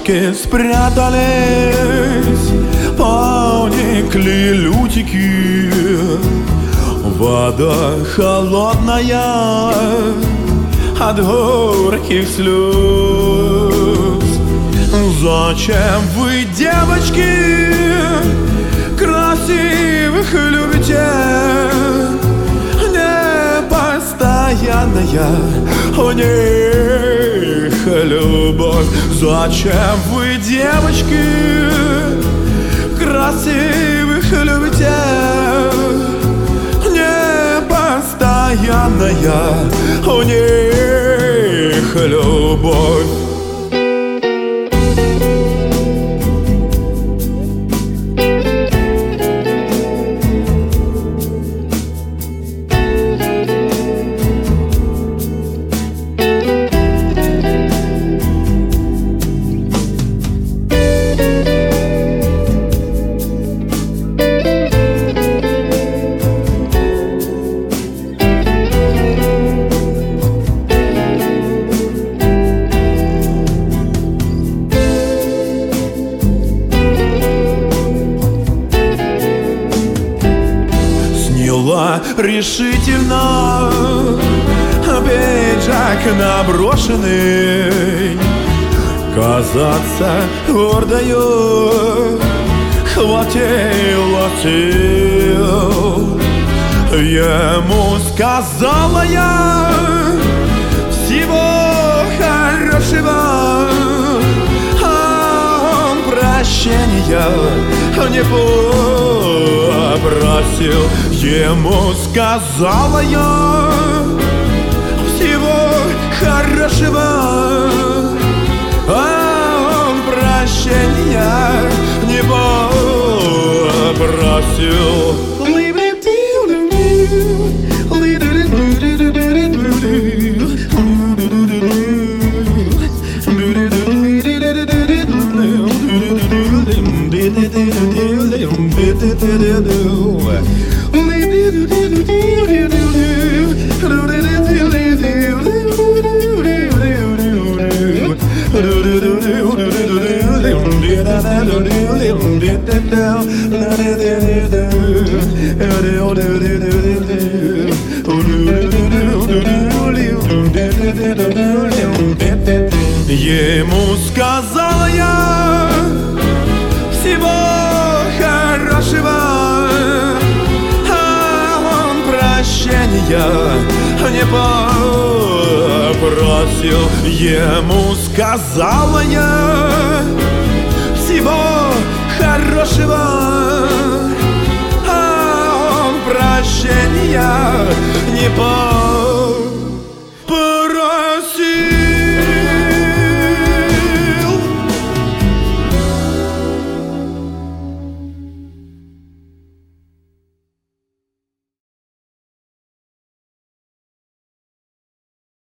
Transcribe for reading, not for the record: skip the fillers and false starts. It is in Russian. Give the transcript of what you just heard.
лодке спрятались, поникли лютики. Вода холодная от горьких слез. Зачем вы, девочки, красивых любите? Не постоянная у них любовь. Зачем вы, девочки, красивых любите? Не постоянная у них любовь. Решительно пиджак наброшенный, казаться гордою хватило сил. Ему сказала я всего хорошего, а он прощения не попросил. Ему сказала я всего хорошего, а он прощения не попросил. Ему сказала я всего хорошего, а он прощения не попросил. Ему сказала я всего хорошего, а он прощения не попросил.